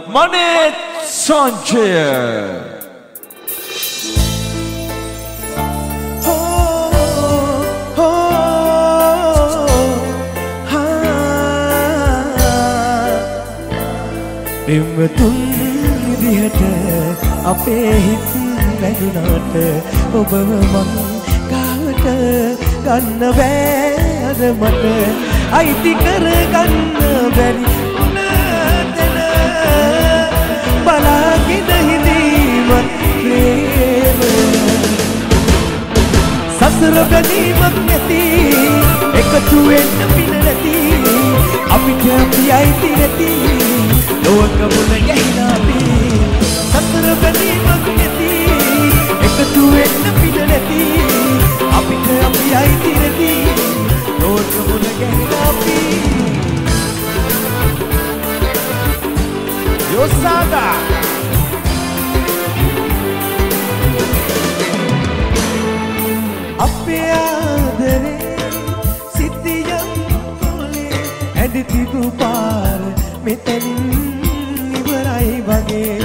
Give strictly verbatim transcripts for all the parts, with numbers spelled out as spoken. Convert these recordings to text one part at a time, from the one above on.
Manet Sanjaya. දෙමතුන් විදිහට අපේ හිත් නැගුණාට ඔබව මං ගාවට ගන්න බෑ අද මට අයිති කරගන්න බැරි උනාදන බලාගෙන හිඳීම ප්‍රේම සසර බැඳීමක් නැති එකතු වෙන්න පින නැති අපිට අපි අයිති නැති ලෝක මුල ගැහිලා අපි සතර බැඳීමක් නැති එකතු වෙන්න පිට නැති අපිට අපි අයිති නැති ලෝක මුල ගැහිලා අපි යොසාදා අපේ ආදරේ සිටියම් කොලේ ඇඳ තිබු පාර මෙතනින් ඉවරයි වගේ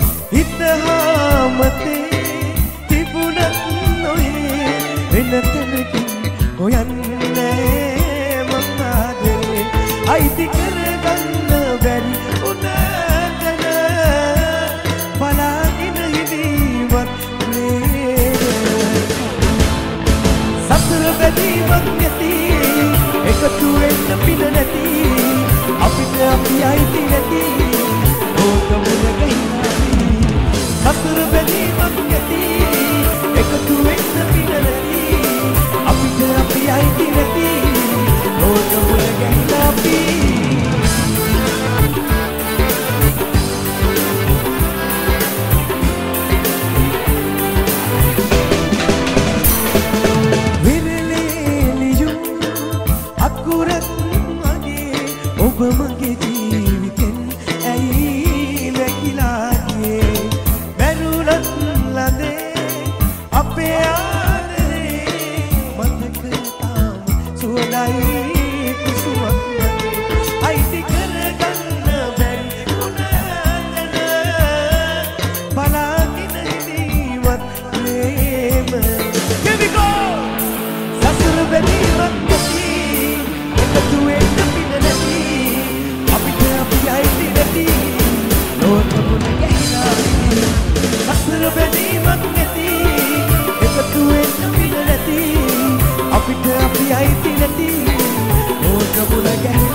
හිතහාමතේ තිබුණත් නොයේ වෙන තැනකින් හොයන්නේ මං ආදරේ අයිති කරගන්න බැරි උනාදන බලාගෙන හිඳීමත් ප්‍රේම සසර බැඳීමක් නැති එකතු වෙන්න පින නැති අපිට අපි අයිති නැති ලෝක මුල ගැහිලා සසර බැඳීමක් නැති එකතු වෙන්න පින නැති අපිට අපි අයිති නැති ලෝක මුල ගැහිලා අපි විරලෙලියු අකුරක් වගේ ඔබ මගේ ජීවිතෙන් ඇයි නැකිලා ගියේ මැරුණත් ලඳේ අපේ ආදරේ මතක තාම සුවඳයි කුසුමක් වගේ අයිති කරගන්න බැරි උනාදන බලාගෙන හිඳීමත් ප්‍රේම Here we go සසර බැඳීමක් නැති එකතු වෙන්න පින නැති අපිට අපි අයිති නැති ලෝක මුල ගැහිලා සසර බැඳීමක් නැති එකතු වෙන්න පින නැති අපිට අපි අයිති නැති ලෝක මුල ගැහිලා